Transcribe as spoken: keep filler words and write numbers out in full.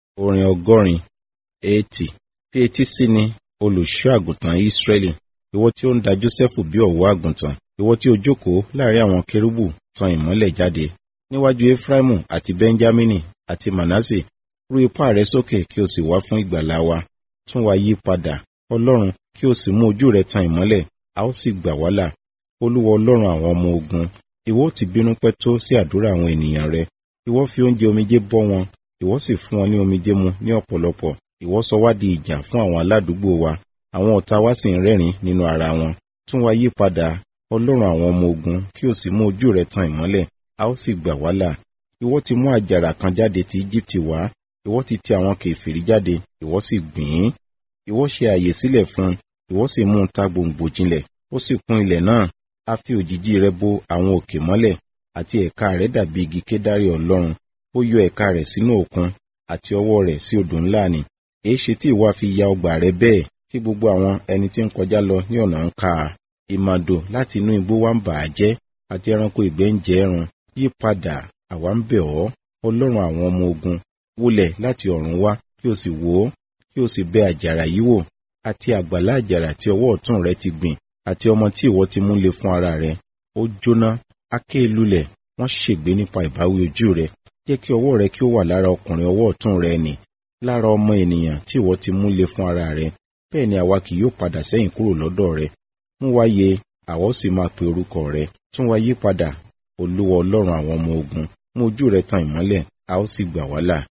Orin ọgọ́rin, eighty. Fi etí sí ni, olùṣọ́ àgùntàn Ísírẹ́lì, ìwọ tí ó ń da Jósẹ́fù bí ọ̀wọ́ àgùntàn, ìwọ tí ó jókòó láàrin àwọn kérúbù tan ìmọ́lẹ̀ jáde. Níwájú Efraimu àti Benjamini àti Manase, rú ipá rẹ sókè kí o sì wá fún ìgbàlà wa. Tún wa yí padà, Ọlọ́run, kí o sì mú ojú rẹ tan ìmọ́lẹ̀, a ó sì gbà wá là. Olúwa Ọlọ́run àwọn ọmọ ogun, ìwọ ó ti bínú pẹ́ tó sí àdúrà àwọn ènìyàn rẹ. Ìwọ fi oúnjẹ omijé bọ́ wọn, ìwọ sì fún wọn ní omijé mu ní ọ̀pọ̀lọpọ̀. Ìwọ sọ wá di ìjà fún àwọn aládùúgbò wa, àwọn ọ̀tá wa sì ń rẹ́rìn nínú ara wọn. Tún wa yí padà, Ọlọ́run àwọn ọmọ ogun, kí o sì mú ojú rẹ tan ìmọ́lẹ̀, a ó sì gbà wá là. Ìwọ ti mú àjàrà kan jáde ti Íjíbítì wá, ìwọ ti ti àwọn kèfèrí jáde, ìwọ sì gbìn ín. Ìwọ ṣe àyè sílẹ̀ fún un, ìwọ sì mú un ta gbòǹgbò jinlẹ̀, ó sì kún ilẹ̀ náà. A fi òjìji rẹ bo àwọn òkè mọ́lẹ̀, àti ẹ̀ka rẹ̀ dàbí igi kédárì Ọlọ́run. Ó yọ ẹ̀ka rẹ̀ sínú òkun, àti ọwọ́ rẹ̀ sí odò ńlá ni. Èéṣe tí ìwọ fi ya ọgbà rẹ bẹ́ẹ̀, tí gbogbo àwọn ẹni tí ń kọjá lọ ní ọ̀nà ń ká a? Ìmàdò láti inú igbó wa ń bà á jẹ́, àti ẹranko ìgbẹ́ ń jẹ ẹran. Yí padà, àwa ń bẹ̀ ọ́, Ọlọ́run àwọn ọmọ ogun. Wólẹ̀ láti ọ̀run wá, kí o sì wò ó, kí o sì bẹ àjàrà yìí wò, àti àgbàlá àjàrà tí ọwọ́ ọ̀tún rẹ ti gbìn, àti ọmọ tí ìwọ ti mú le fún ara rẹ. Ó jóná, á ké lulẹ̀, wọ́n ṣègbé nípa ìbáwí ojú rẹ. Jẹ́ kí ọwọ́ rẹ kí ó wà lára ọkùnrin ọwọ́ ọ̀tún rẹ nì, lára ọmọ ènìyàn tí ìwọ ti mú le fún ara rẹ. Bẹ́ẹ̀ ni àwa kì yóò padà sẹ́yìn kúrò lọ́dọ̀ rẹ. Mú wa yè, àwa ó sì máa pe orúkọ rẹ. Tún wa yí padà, Olúwa Ọlọ́run àwọn ọmọ ogun. Mú ojú rẹ tan ìmọ́lẹ̀, a ó sì gbà wá là.